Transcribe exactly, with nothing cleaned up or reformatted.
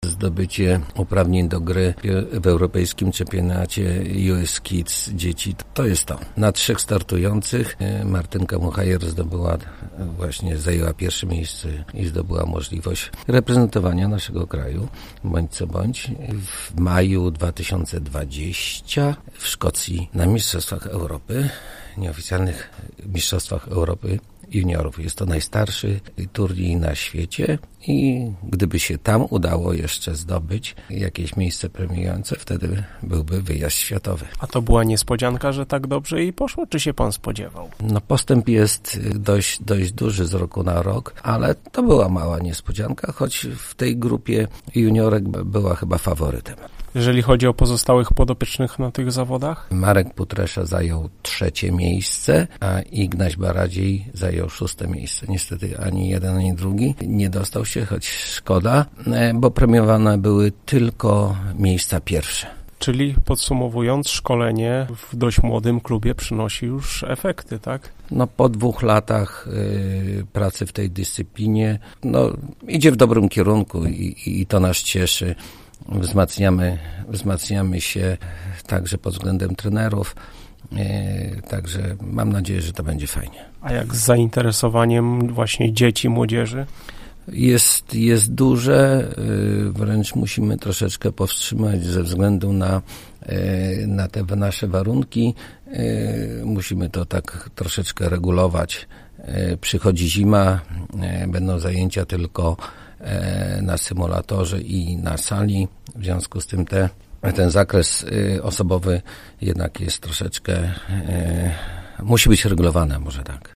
zdobycie uprawnień do gry w europejskim czempionacie U S Kids dzieci. To jest to. Na trzech startujących Martynka Muchajer zdobyła właśnie, zajęła pierwsze miejsce i zdobyła możliwość reprezentowania naszego kraju, bądź co bądź, w maju dwa tysiące dwudziestym w Szkocji na Mistrzostwach Europy, nieoficjalnych Mistrzostwach Europy juniorów. Jest to najstarszy turniej na świecie i gdyby się tam udało jeszcze zdobyć jakieś miejsce premiujące, wtedy byłby wyjazd światowy. A to była niespodzianka, że tak dobrze jej poszło, czy się pan spodziewał? No postęp jest dość, dość duży z roku na rok, ale to była mała niespodzianka, choć w tej grupie juniorek była chyba faworytem. Jeżeli chodzi o pozostałych podopiecznych na tych zawodach? Marek Putresza zajął trzecie miejsce, a Ignaś Baradziej zajął szóste miejsce. Niestety ani jeden, ani drugi nie dostał się, choć szkoda, bo premiowane były tylko miejsca pierwsze. Czyli podsumowując, szkolenie w dość młodym klubie przynosi już efekty, tak? No po dwóch latach y, pracy w tej dyscyplinie, no idzie w dobrym kierunku i, i to nas cieszy. Wzmacniamy, wzmacniamy się także pod względem trenerów, yy, także mam nadzieję, że to będzie fajnie. A jak z zainteresowaniem właśnie dzieci, młodzieży? Jest, jest duże, yy, wręcz musimy troszeczkę powstrzymać ze względu na, yy, na te nasze warunki. Yy, musimy to tak troszeczkę regulować. Yy, przychodzi zima, yy, będą zajęcia tylko na symulatorze i na sali. W związku z tym te, ten zakres osobowy jednak jest troszeczkę, musi być regulowany, może tak.